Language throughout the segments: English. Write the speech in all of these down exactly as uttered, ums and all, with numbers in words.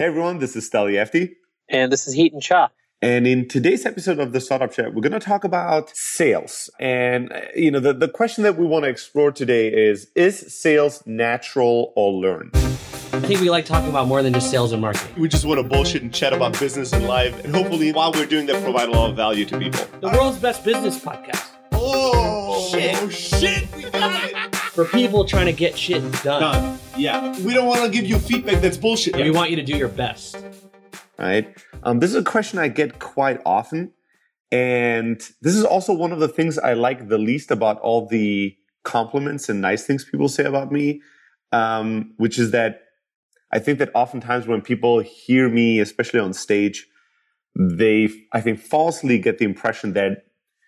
Hey everyone, this is Steli Efti. And this is Heaton Cha. And in today's episode of the Startup Chat, we're going to talk about sales. And, you know, the, the question that we want to explore today is, is sales natural or learned? I think we like talking about more than just sales and marketing. We just want to bullshit and chat about business and life. And hopefully, while we're doing that, provide a lot of value to people. The world's best business podcast. Oh, shit. Oh, shit. We got it. For people trying to get shit done. Done. Yeah. We don't want to give you feedback that's bullshit. Yeah, we want you to do your best. Right? Um, this is a question I get quite often. And this is also one of the things I like the least about all the compliments and nice things people say about me, um, which is that I think that oftentimes when people hear me, especially on stage, they, I think, falsely get the impression that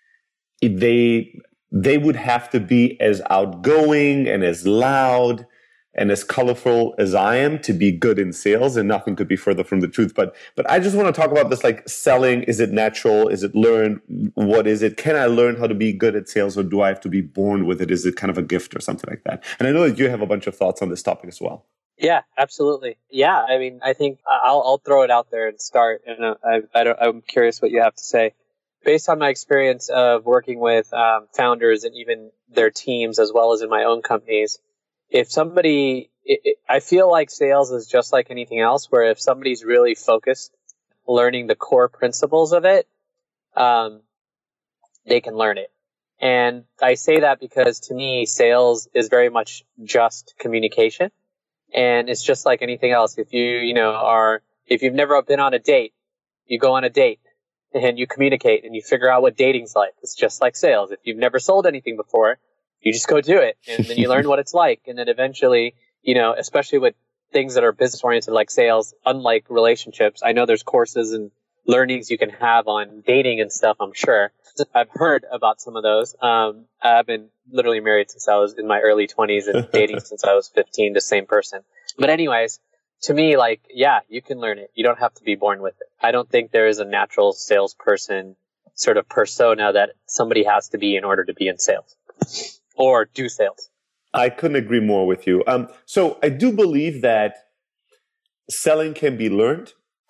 they they would have to be as outgoing and as loud and as colorful as I am to be good in sales, and nothing could be further from the truth. But but I just want to talk about this, like selling. Is it natural? Is it learned? What is it? Can I learn how to be good at sales, or do I have to be born with it? Is it kind of a gift or something like that? And I know that you have a bunch of thoughts on this topic as well. Yeah, absolutely. Yeah, I mean, I think I'll I'll throw it out there and start, and uh, I, I don't, I'm curious what you have to say. Based on my experience of working with um, founders and even their teams, as well as in my own companies, if somebody, it, it, I feel like sales is just like anything else, where if somebody's really focused, learning the core principles of it, um, they can learn it. And I say that because to me, sales is very much just communication. And it's just like anything else. If you, you know, are, if you've never been on a date, you go on a date and you communicate and you figure out what dating's like. It's just like sales. If you've never sold anything before, you just go do it and then you learn what it's like. And then eventually, you know, especially with things that are business oriented like sales, unlike relationships, I know there's courses and learnings you can have on dating and stuff, I'm sure. I've heard about some of those. Um, I've been literally married since I was in my early twenties and dating since I was fifteen, the same person. But anyways, to me, like, yeah, you can learn it. You don't have to be born with it. I don't think there is a natural salesperson sort of persona that somebody has to be in order to be in sales or do sales. I couldn't agree more with you. Um, so I do believe that selling can be learned.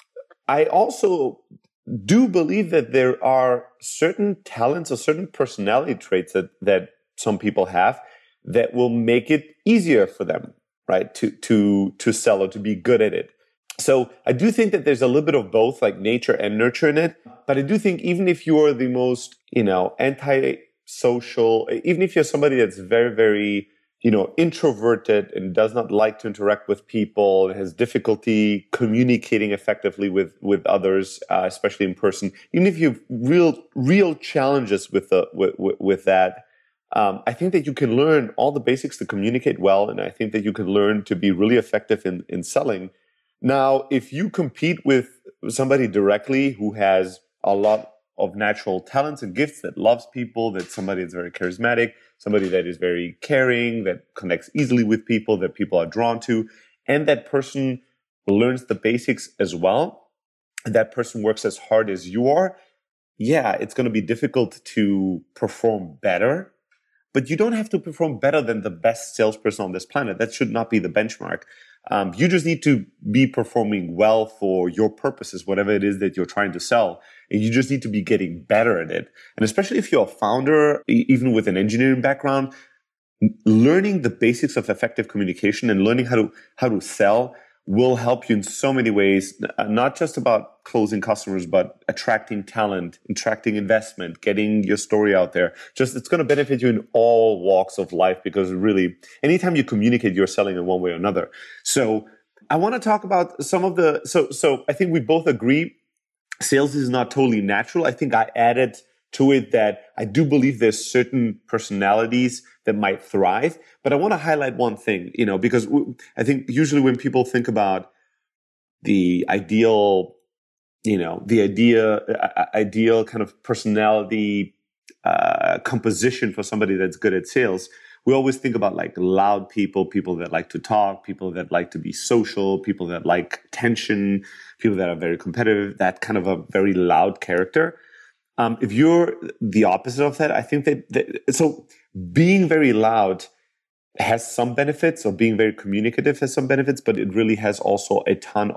I also do believe that there are certain talents or certain personality traits that, that some people have that will make it easier for them, right, to, to, to sell or to be good at it. So I do think that there's a little bit of both, like nature and nurture in it. But I do think even if you're the most, you know, anti-social, even if you're somebody that's very, very, you know, introverted and does not like to interact with people, and has difficulty communicating effectively with, with others, uh, especially in person, even if you have real, real challenges with the, with, with, with that, um, I think that you can learn all the basics to communicate well. And I think that you can learn to be really effective in, in selling. Now, if you compete with somebody directly who has a lot of natural talents and gifts, that loves people, that somebody that's very charismatic, somebody that is very caring, that connects easily with people, that people are drawn to, and that person learns the basics as well, and that person works as hard as you are, yeah, it's going to be difficult to perform better, but you don't have to perform better than the best salesperson on this planet. That should not be the benchmark. Um, you just need to be performing well for your purposes, whatever it is that you're trying to sell. And you just need to be getting better at it. And especially if you're a founder, even with an engineering background, learning the basics of effective communication and learning how to, how to sell will help you in so many ways, not just about closing customers, but attracting talent, attracting investment, getting your story out there. Just, it's going to benefit you in all walks of life, because really, anytime you communicate, you're selling in one way or another. So I want to talk about some of the, so, so I think we both agree sales is not totally natural. I think I added to it that I do believe there's certain personalities that might thrive. But I want to highlight one thing, you know, because I think usually when people think about the ideal, you know, the idea, uh, ideal kind of personality uh, composition for somebody that's good at sales, we always think about like loud people, people that like to talk, people that like to be social, people that like tension, people that are very competitive, that kind of a very loud character. Um, if you're the opposite of that, I think that, that so being very loud has some benefits, or being very communicative has some benefits, but it really has also a ton of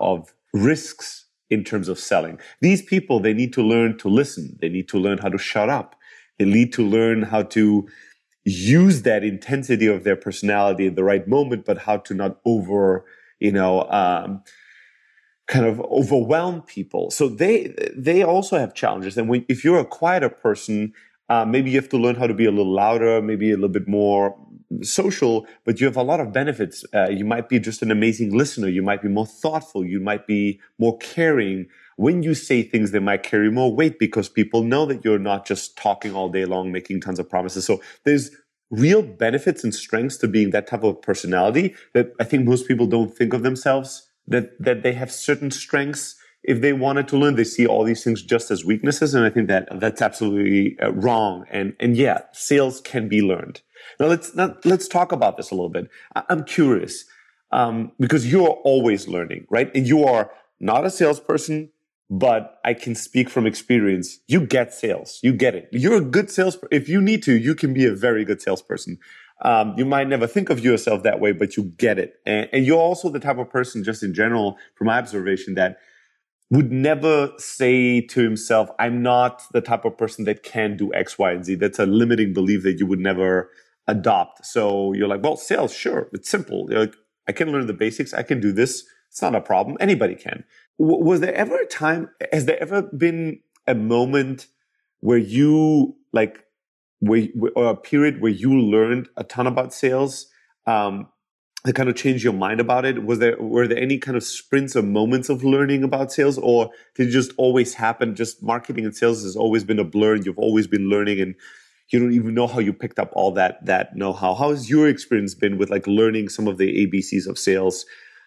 risks in terms of selling. These people, they need to learn to listen. They need to learn how to shut up. They need to learn how to use that intensity of their personality at the right moment, but how to not over, you know, um, kind of overwhelm people. So they they also have challenges. And when, if you're a quieter person, uh, maybe you have to learn how to be a little louder, maybe a little bit more social, but you have a lot of benefits. Uh, you might be just an amazing listener. You might be more thoughtful. You might be more caring. When you say things, they might carry more weight because people know that you're not just talking all day long, making tons of promises. So there's real benefits and strengths to being that type of personality that I think most people don't think of themselves, that, that they have certain strengths. If they wanted to learn, they see all these things just as weaknesses. And I think that that's absolutely uh, wrong. And, and yeah, sales can be learned. Now let's, not, let's talk about this a little bit. I, I'm curious, um, because you're always learning, right? And you are not a salesperson, but I can speak from experience. You get sales. You get it. You're a good salesperson. If you need to, you can be a very good salesperson. Um, you might never think of yourself that way, but you get it. And, and you're also the type of person, just in general, from my observation, that would never say to himself, I'm not the type of person that can do X, Y, and Z. That's a limiting belief that you would never adopt. So you're like, well, sales, sure. It's simple. You're like, I can learn the basics. I can do this. It's not a problem. Anybody can. W- was there ever a time, has there ever been a moment where you, like, where, or a period where you learned a ton about sales, um, that kind of changed your mind about it? Was there, were there any kind of sprints or moments of learning about sales, or did it just always happen? Just marketing and sales has always been a blur and you've always been learning and you don't even know how you picked up all that, that know-how. How has your experience been with like learning some of the A B Cs of sales?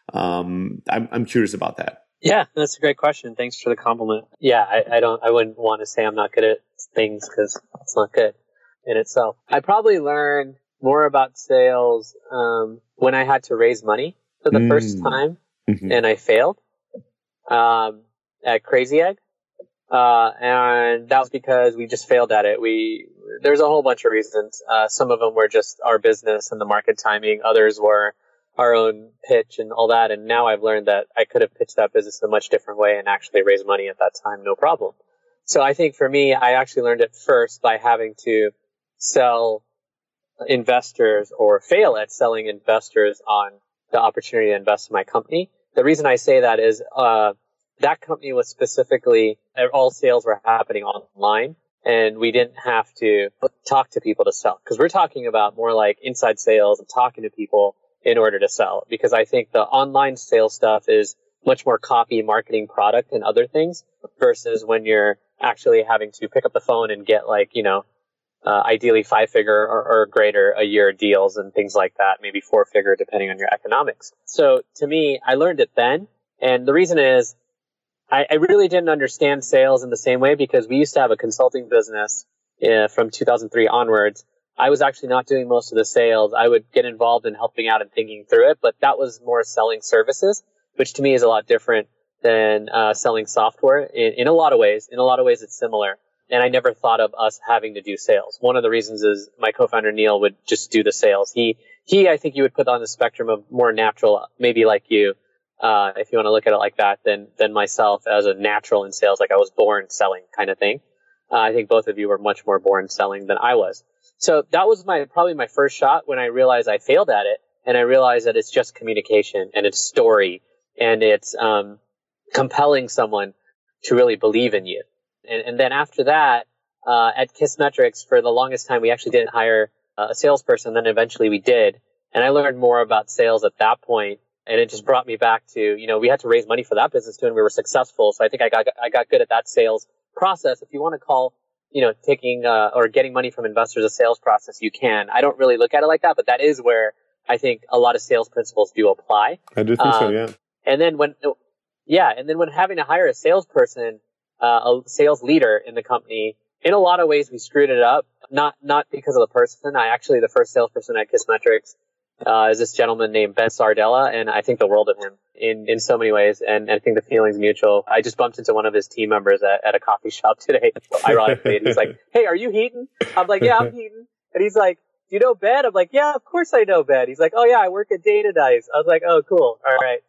Um, I'm, I'm curious about that. Yeah, that's a great question. Thanks for the compliment. Yeah, I, I don't, I wouldn't want to say I'm not good at things because it's not good in itself. I probably learned more about sales um, when I had to raise money for the mm. first time, mm-hmm. and I failed um, at Crazy Egg, uh, and that was because we just failed at it. We there's a whole bunch of reasons. Uh, some of them were just our business and the market timing. Others were our own pitch and all that. And now I've learned that I could have pitched that business in a much different way and actually raised money at that time, no problem. So I think for me, I actually learned it first by having to sell investors or fail at selling investors on the opportunity to invest in my company. The reason I say that is uh, that company was specifically, all sales were happening online and we didn't have to talk to people to sell, because we're talking about more like inside sales and talking to people in order to sell, because I think the online sales stuff is much more copy, marketing, product and other things versus when you're actually having to pick up the phone and get like, you know, Uh, ideally five figure or, or greater a year deals and things like that, maybe four figure depending on your economics. So to me, I learned it then. And the reason is I, I really didn't understand sales in the same way because we used to have a consulting business uh, from two thousand three onwards. I was actually not doing most of the sales. I would get involved in helping out and thinking through it, but that was more selling services, which to me is a lot different than uh, selling software in, in a lot of ways. In a lot of ways, it's similar. And I never thought of us having to do sales. One of the reasons is my co-founder Neil would just do the sales. He, he, I think you would put on the spectrum of more natural, maybe like you, uh, if you want to look at it like that, than, than myself as a natural in sales, like I was born selling kind of thing. Uh, I think both of you were much more born selling than I was. So that was my, probably my first shot when I realized I failed at it. And I realized that it's just communication and it's story and it's, um, compelling someone to really believe in you. And, and then after that, uh, at Kissmetrics, for the longest time, we actually didn't hire uh, a salesperson. Then eventually we did. And I learned more about sales at that point. And it just brought me back to, you know, we had to raise money for that business too, and we were successful. So I think I got, I got good at that sales process. If you want to call, you know, taking, uh, or getting money from investors a sales process, you can. I don't really look at it like that, but that is where I think a lot of sales principles do apply. I do think um, so, yeah. And then when, yeah, and then when having to hire a salesperson, Uh, a sales leader in the company, in a lot of ways we screwed it up. Not not because of the person. I actually, the first salesperson at Kissmetrics uh, is this gentleman named Ben Sardella, and I think the world of him in, in so many ways, and, and I think the feeling's mutual. I just bumped into one of his team members at, at a coffee shop today, ironically, and he's like, "Hey, are you Heaton?" I'm like, "Yeah, I'm Heaton." And he's like, "Do you know Ben?" I'm like, "Yeah, of course I know Ben." He's like, "Oh yeah, I work at Data Dice." I was like, "Oh, cool. All right." So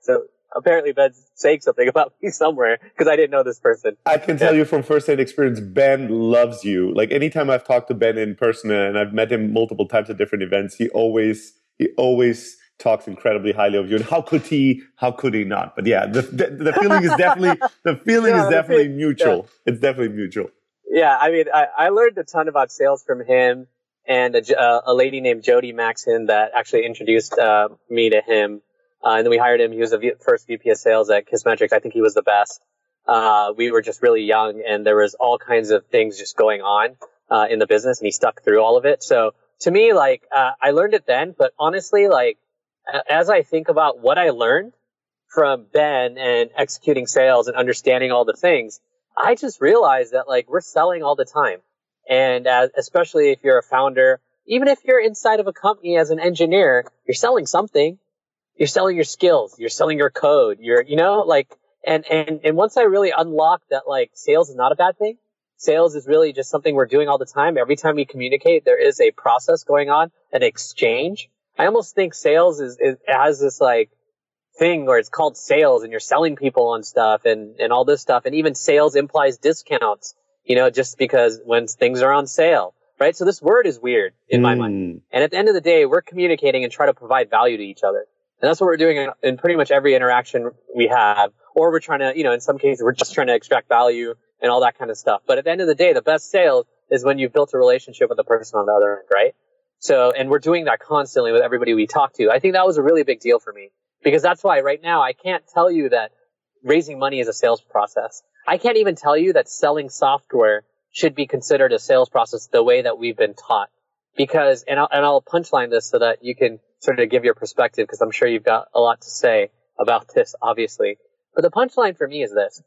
apparently Ben's saying something about me somewhere because I didn't know this person. I can tell yeah. you from firsthand experience, Ben loves you. Like anytime I've talked to Ben in person and I've met him multiple times at different events, he always, he always talks incredibly highly of you. And how could he, how could he not? But yeah, the, the, the feeling is definitely, the feeling yeah, is definitely feeling, mutual. Yeah. It's definitely mutual. Yeah. I mean, I, I learned a ton about sales from him and a, uh, a lady named Jody Maxon that actually introduced uh, me to him. Uh, and then we hired him. He was the v- first V P of sales at Kissmetrics. I think he was the best. Uh, we were just really young and there was all kinds of things just going on, uh, in the business and he stuck through all of it. So to me, like, uh, I learned it then, but honestly, like, as I think about what I learned from Ben and executing sales and understanding all the things, I just realized that like we're selling all the time. And as, especially if you're a founder, even if you're inside of a company as an engineer, you're selling something. You're selling your skills. You're selling your code. You're, you know, like, and, and, and once I really unlocked that like sales is not a bad thing. Sales is really just something we're doing all the time. Every time we communicate, there is a process going on, an exchange. I almost think sales is, is has this like thing where it's called sales and you're selling people on stuff and, and all this stuff. And even sales implies discounts, you know, just because when things are on sale, right? So this word is weird in mm. my mind. And at the end of the day, we're communicating and try to provide value to each other. And that's what we're doing in, in pretty much every interaction we have. Or we're trying to, you know, in some cases, we're just trying to extract value and all that kind of stuff. But at the end of the day, the best sales is when you've built a relationship with the person on the other end, right? So, and we're doing that constantly with everybody we talk to. I think that was a really big deal for me because that's why right now I can't tell you that raising money is a sales process. I can't even tell you that selling software should be considered a sales process the way that we've been taught. Because, and I'll, and I'll punchline this so that you can sort of give your perspective because I'm sure you've got a lot to say about this, obviously. But the punchline for me is this.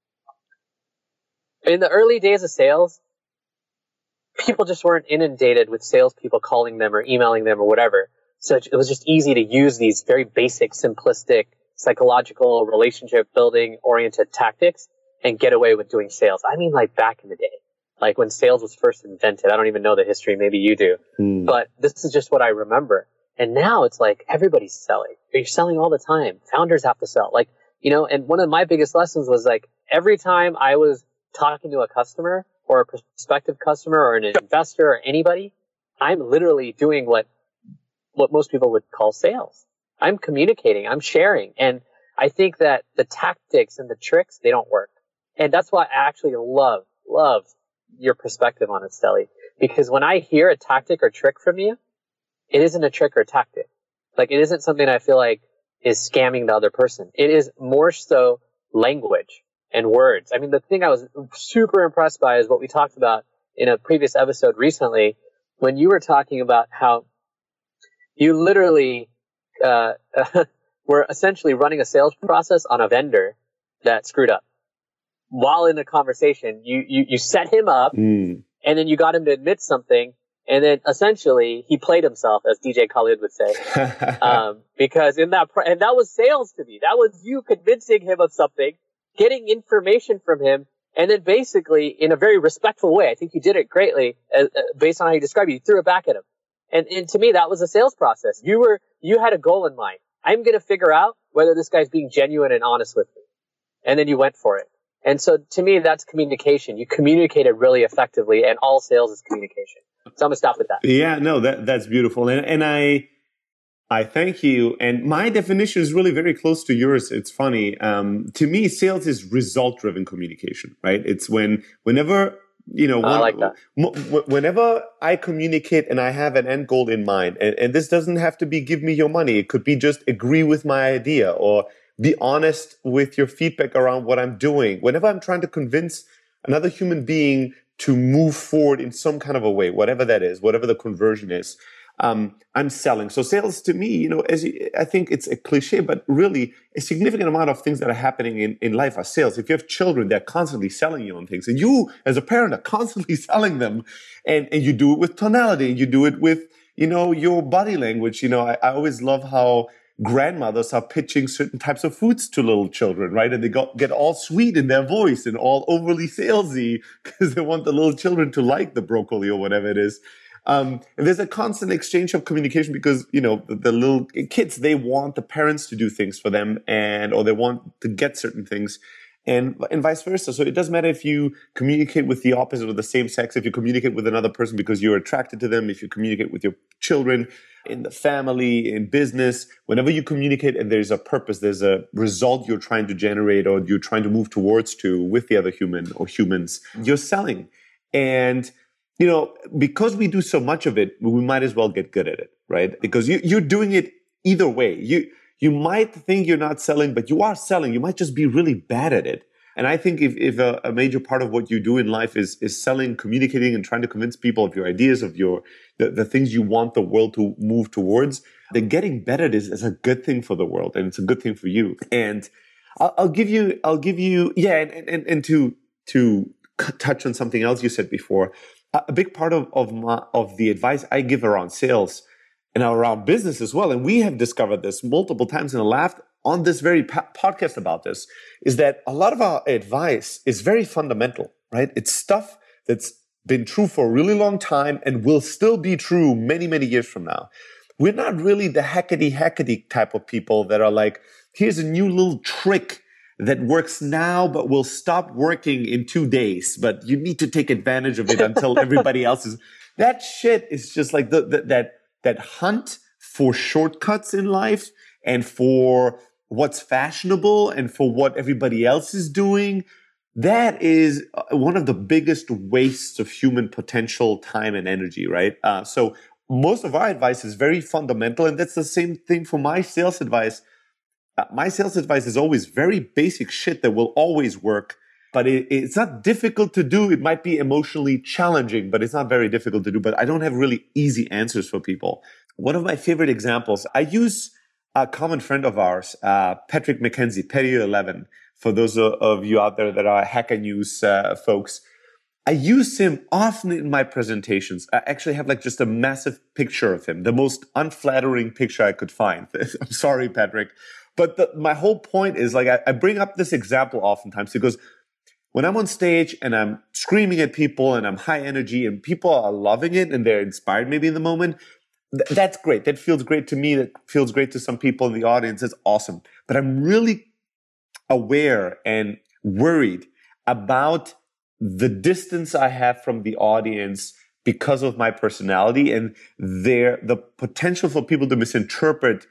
In the early days of sales, people just weren't inundated with salespeople calling them or emailing them or whatever. So it was just easy to use these very basic, simplistic, psychological, relationship building oriented tactics and get away with doing sales. I mean, like back in the day, like when sales was first invented. I don't even know the history. Maybe you do. Mm. But this is just what I remember. And now it's like everybody's selling. You're selling all the time. Founders have to sell. Like, you know, and one of my biggest lessons was like every time I was talking to a customer or a prospective customer or an investor or anybody, I'm literally doing what what most people would call sales. I'm communicating, I'm sharing. And I think that the tactics and the tricks, they don't work. And that's why I actually love, love your perspective on it, Stelly. Because when I hear a tactic or trick from you, it isn't a trick or a tactic. Like it isn't something I feel like is scamming the other person. It is more so language and words. I mean, the thing I was super impressed by is what we talked about in a previous episode recently when you were talking about how you literally uh, were essentially running a sales process on a vendor that screwed up. While in the conversation, you, you, you set him up mm. and then you got him to admit something. And then essentially he played himself, as D J Khaled would say, um, because in that, and that was sales to me. That was you convincing him of something, getting information from him, and then basically in a very respectful way. I think you did it greatly uh, based on how you described it. You threw it back at him. And, and to me, that was a sales process. You were, you had a goal in mind. I'm going to figure out whether this guy's being genuine and honest with me. And then you went for it. And so to me, that's communication. You communicated really effectively, and all sales is communication. So I'm gonna stop with that. Yeah, no, that that's beautiful. And, and I, I thank you. And my definition is really very close to yours. It's funny. Um, to me, sales is result-driven communication, right? It's when, whenever, you know, when, I like that. M- whenever I communicate and I have an end goal in mind, and, and this doesn't have to be give me your money. It could be just agree with my idea or be honest with your feedback around what I'm doing. Whenever I'm trying to convince another human being to move forward in some kind of a way, whatever that is, whatever the conversion is, um, I'm selling. So sales to me, you know, as you, I think it's a cliche, but really a significant amount of things that are happening in, in life are sales. If you have children, they're constantly selling you on things. And you, as a parent, are constantly selling them. And, and you do it with tonality. You do it with, you know, your body language. You know, I, I always love how grandmothers are pitching certain types of foods to little children, right? And they got, get all sweet in their voice and all overly salesy because they want the little children to like the broccoli or whatever it is. Um, and there's a constant exchange of communication because, you know, the, the little kids, they want the parents to do things for them and, or they want to get certain things. And, and vice versa. So it doesn't matter if you communicate with the opposite of the same sex, if you communicate with another person because you're attracted to them, if you communicate with your children, in the family, in business, whenever you communicate and there's a purpose, there's a result you're trying to generate or you're trying to move towards to with the other human or humans, you're selling. And, you know, because we do so much of it, we might as well get good at it, right? Because you, you're doing it either way. You, You might think you're not selling, but you are selling. You might just be really bad at it. And I think if, if a, a major part of what you do in life is, is selling, communicating, and trying to convince people of your ideas, of your the, the things you want the world to move towards, then getting better at this is a good thing for the world, and it's a good thing for you. And I'll, I'll give you, I'll give you, yeah, and, and, and to to touch on something else you said before, a big part of of my of the advice I give around sales and around business as well, and we have discovered this multiple times and laughed on this very po- podcast about this, is that a lot of our advice is very fundamental, right? It's stuff that's been true for a really long time and will still be true many, many years from now. We're not really the hackety-hackety type of people that are like, here's a new little trick that works now but will stop working in two days, but you need to take advantage of it until everybody else is. That shit is just like the, the, that that hunt for shortcuts in life and for what's fashionable and for what everybody else is doing. That is one of the biggest wastes of human potential, time, and energy, right? Uh, so most of our advice is very fundamental, and that's the same thing for my sales advice. Uh, my sales advice is always very basic shit that will always work, but it, it's not difficult to do. It might be emotionally challenging, but it's not very difficult to do. But I don't have really easy answers for people. One of my favorite examples, I use a common friend of ours, uh, Patrick McKenzie, Petty eleven. For those of you out there that are Hacker News uh, folks, I use him often in my presentations. I actually have like just a massive picture of him, the most unflattering picture I could find. I'm sorry, Patrick. But the, my whole point is like I, I bring up this example oftentimes because when I'm on stage and I'm screaming at people and I'm high energy and people are loving it and they're inspired maybe in the moment, th- that's great. That feels great to me. That feels great to some people in the audience. It's awesome. But I'm really aware and worried about the distance I have from the audience because of my personality and their the potential for people to misinterpret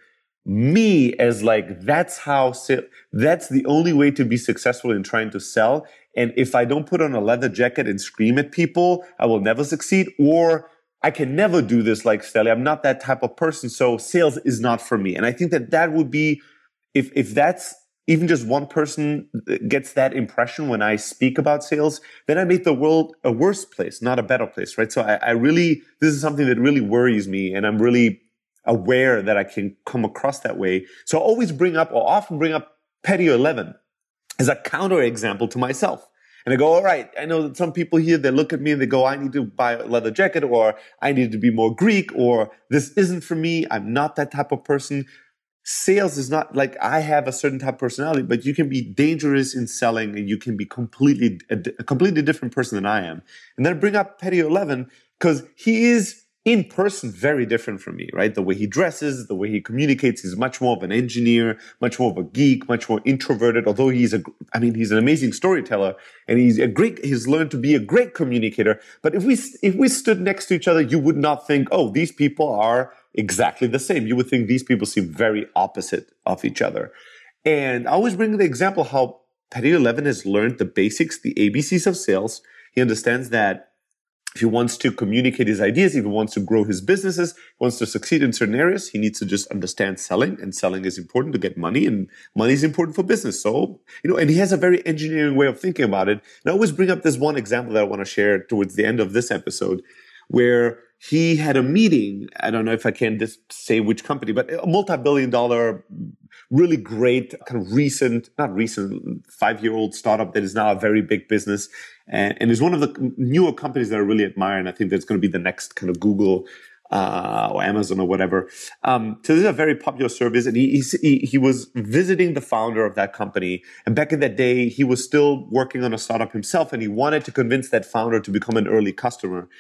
me as like that's how that's the only way to be successful in trying to sell. And if I don't put on a leather jacket and scream at people, I will never succeed, or I can never do this like Stelly. I'm not that type of person, so sales is not for me. And I think that that would be, if if that's even just one person gets that impression when I speak about sales, then I make the world a worse place, not a better place, right? So I, I really, this is something that really worries me, and I'm really aware that I can come across that way. So I always bring up, or often bring up Petty eleven as a counterexample to myself. And I go, all right, I know that some people here, they look at me and they go, I need to buy a leather jacket, or I need to be more Greek, or this isn't for me. I'm not that type of person. Sales is not like I have a certain type of personality, but you can be dangerous in selling and you can be completely, a, a completely different person than I am. And then I bring up Petty eleven because he is in person very different from me, right? The way he dresses, the way he communicates, he's much more of an engineer, much more of a geek, much more introverted, although he's a, I mean, he's an amazing storyteller and he's a great, he's learned to be a great communicator. But if we, if we stood next to each other, you would not think, oh, these people are exactly the same. You would think these people seem very opposite of each other. And I always bring the example how Petty eleven has learned the basics, the A B Cs of sales. He understands that if he wants to communicate his ideas, if he wants to grow his businesses, wants to succeed in certain areas, he needs to just understand selling, and selling is important to get money, and money is important for business. So, you know, and he has a very engineering way of thinking about it. And I always bring up this one example that I want to share towards the end of this episode, where he had a meeting. I don't know if I can just say which company, but a multi-billion dollar, really great, kind of recent, not recent, five-year-old startup that is now a very big business. And, and is one of the newer companies that I really admire. And I think that's going to be the next kind of Google uh, or Amazon or whatever. Um, so this is a very popular service. And he, he, he was visiting the founder of that company. And back in that day, he was still working on a startup himself. And he wanted to convince that founder to become an early customer.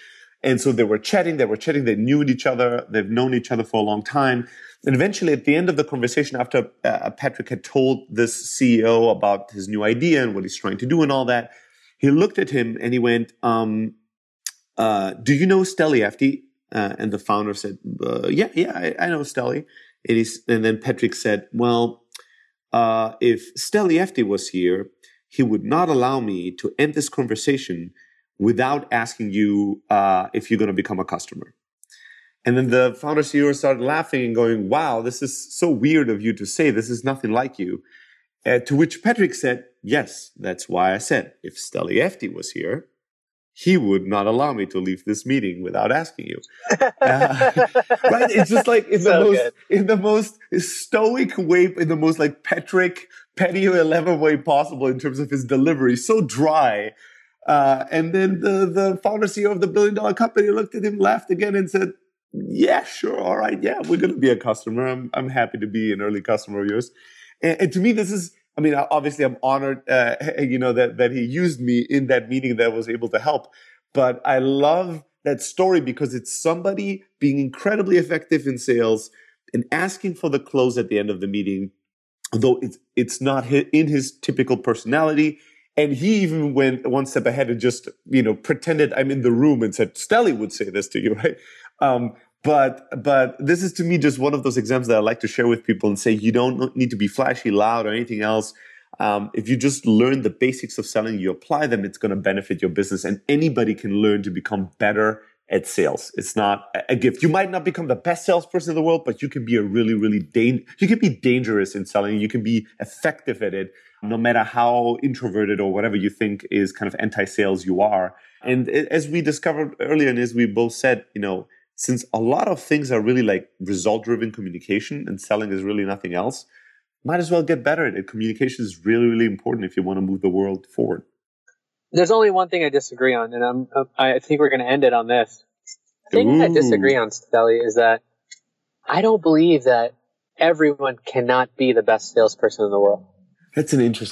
And so they were chatting, they were chatting, they knew each other, they've known each other for a long time. And eventually at the end of the conversation, after uh, Patrick had told this C E O about his new idea and what he's trying to do and all that, he looked at him and he went, um, uh, do you know Steli Efti? Uh, and the founder said, uh, yeah, yeah, I, I know Steli. And, he's, and then Patrick said, well, uh, if Steli Efti was here, he would not allow me to end this conversation without asking you uh, if you're going to become a customer. And then the founder C E O started laughing and going, wow, this is so weird of you to say. This is nothing like you. Uh, to which Patrick said, yes, that's why I said, if Steli Efti was here, he would not allow me to leave this meeting without asking you. Uh, right? It's just like in the So most, good. in the most stoic way, in the most like Patrick Petty eleven way possible in terms of his delivery, so dry. Uh, and then the, the founder C E O of the billion dollar company looked at him, laughed again and said, yeah, sure. All right. Yeah, we're going to be a customer. I'm, I'm happy to be an early customer of yours. And, and to me, this is, I mean, obviously I'm honored, uh, you know, that, that he used me in that meeting that I was able to help. But I love that story because it's somebody being incredibly effective in sales and asking for the close at the end of the meeting, although it's, it's not his, in his typical personality. And he even went one step ahead and just, you know, pretended I'm in the room and said, Steli would say this to you, right? Um, but, but this is to me just one of those examples that I like to share with people and say, you don't need to be flashy, loud, or anything else. Um, if you just learn the basics of selling, you apply them, it's going to benefit your business, and anybody can learn to become better at sales. It's not a gift. You might not become the best salesperson in the world, but you can be a really, really dan- you can be dangerous in selling. You can be effective at it, no matter how introverted or whatever you think is kind of anti-sales you are. And as we discovered earlier, and as we both said, you know, since a lot of things are really like result-driven communication and selling is really nothing else, might as well get better at it. Communication is really, really important if you want to move the world forward. There's only one thing I disagree on, and I'm, I think we're going to end it on this. The thing Ooh. I disagree on, Steli, is that I don't believe that everyone cannot be the best salesperson in the world. That's an interesting